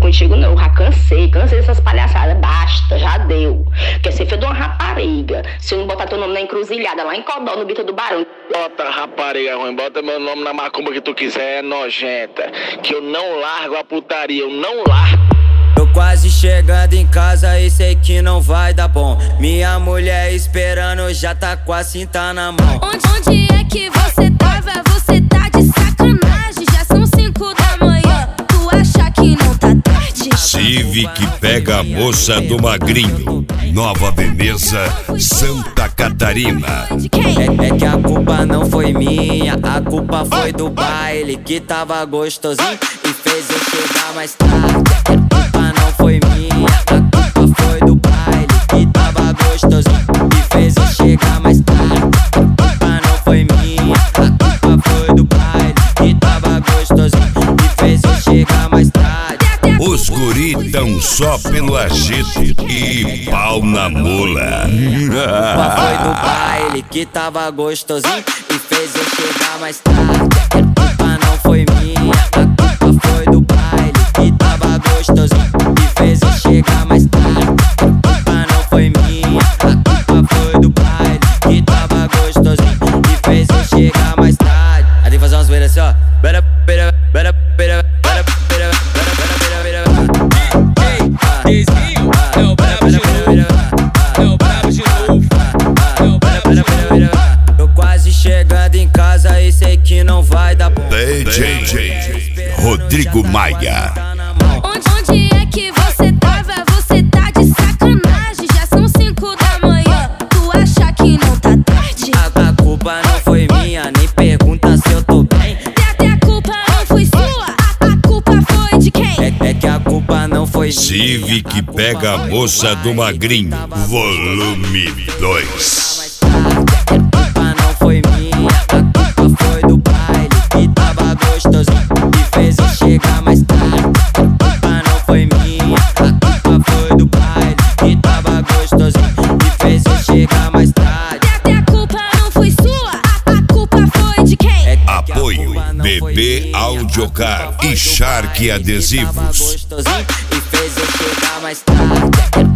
contigo não, eu já cansei dessas palhaçadas, basta, já deu. Quer ser filho de uma rapariga, se eu não botar teu nome na encruzilhada, lá em Codó, no Bito do Barão. Bota rapariga ruim, bota meu nome na macumba que tu quiser, é nojenta. Que eu não largo a putaria, eu não largo. Tô quase chegando em casa e sei que não vai dar bom. Minha mulher esperando, já tá com a cinta na mão. Onde é que você tava? Você tá de sacanagem. Já são 5 da manhã, tu acha que não tá tarde? Civic pega a moça do Magrinho, Nova Veneza, Santa Catarina. É que a culpa não foi minha, a culpa foi do baile que tava gostosinho e fez eu chegar mais tarde. A culpa não foi minha, a culpa foi do baile que tava gostosinho e fez eu chegar mais tarde. A culpa não foi minha, a culpa foi do baile que tava gostosinho e fez eu chegar mais tarde. Os guri tão só pelo agito e pau na mula. A culpa foi do baile que tava gostosinho e fez eu chegar mais tarde. A culpa não foi minha, a culpa foi do baile que tava gostosinho e fez eu chegar mais tarde. A culpa não foi minha, a culpa foi do baile que tava gostosinho e fez eu chegar mais tarde. Aí tem que fazer umas zoeiras assim, ó. Desvio, é o brabo de novo. É o brabo de novo. É o brabo de novo. Tô quase chegando em casa e sei que não vai dar bom. DJ Rodrigo Maia. Onde é que você tava? Você tá de sacanagem. Já são 5 da manhã, tu acha que não tá tarde? A culpa não foi minha, nem pergunta se eu tô bem. Até a culpa não foi sua, a culpa foi de quem? É que a culpa não foi minha. Civic pega a moça do Magrinho, volume 2. A culpa não foi minha, a culpa foi do baile que tava gostosinho e fez eu chegar mais tarde. A culpa não foi minha, a culpa foi do baile que tava gostosinho e fez eu chegar mais tarde. Até a culpa não foi sua, a culpa foi de quem? Apoio BB Audiocar e Shark Adesivos. Gostosinho e fez eu chegar mais tarde.